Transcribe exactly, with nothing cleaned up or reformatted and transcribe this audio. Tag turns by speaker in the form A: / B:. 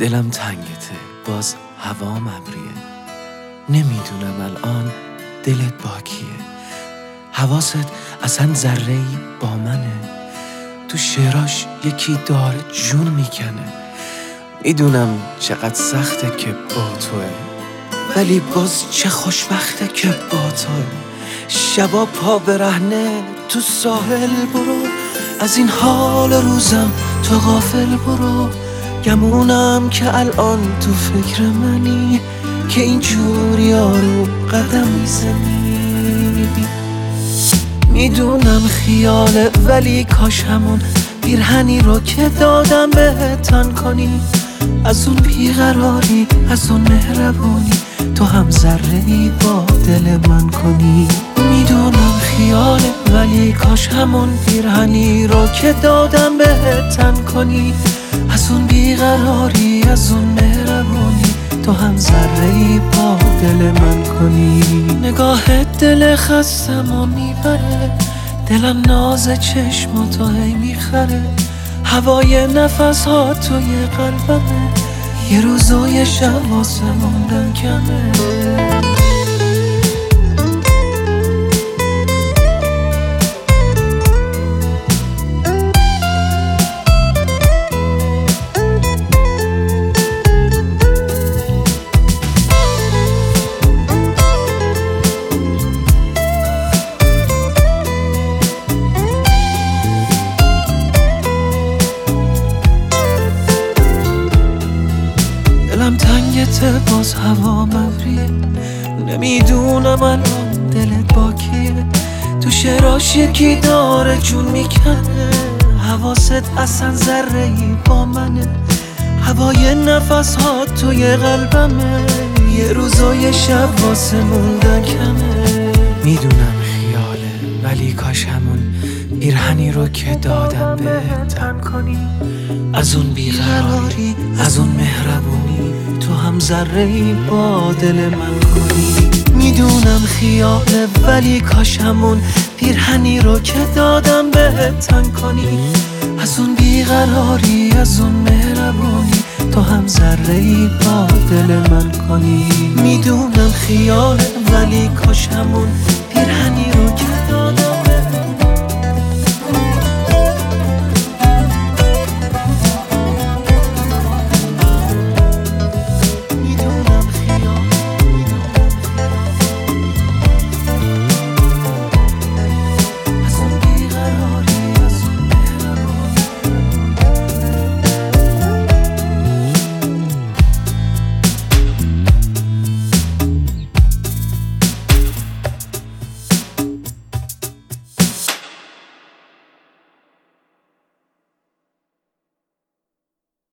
A: دلم تنگته، باز هوا ابریه. نمیدونم الان دلت با کیه. حواست اصلا ذره‌ای با منه. تو شعراش یکی داره جون میکنه. میدونم چقدر سخته که با توه، ولی باز چه خوشبخته که با توه. شبا پا برهنه تو ساحل برو، از این حال روزم تو غافل برو. گمونم که الان تو فکر منی، که اینجوری یارو قدم میزنی. میدونم خیاله ولی کاش همون پیرهنی رو که دادم بهت تن کنی. از اون بیقراری، از اون مهربونی، تو هم ذره‌ای با دل من کنی. میدونم خیاله ولی کاش همون پیرهنی رو که دادم بهت تن کنی. از اون بیقراری، از اون مهربونی، تو هم ذره‌ای با دل من کنی. نگاهت دل خستمو میبره، دلم ناز چشم تو هی میخره. هوای نفس ها توی قلبمه، یه روز و یه شب واسه موندن کمه. دلم تنگته، باز هوا ابریه. نمیدونم الان دلت با کیه. تو شعراش یکی داره جون میکنه. حواست اصلا ذره‌ای با منه. هوای نفس ها توی قلبمه، یه روز و یه شب واسه موندن کمه. میدونم خیاله ولی کاش همون پیرهنی رو که دادم بهت تن کنی. از اون بیقراری، از اون مهربونی، تو هم ذره‌ای با دل من کنی. میدونم خیاله ولی کاش همون پیرهنی رو که دادم بهت تن کنی. از اون بیقراری، از اون مهربونی، تو هم ذره‌ای با دل من کنی. میدونم خیاله ولی کاش همون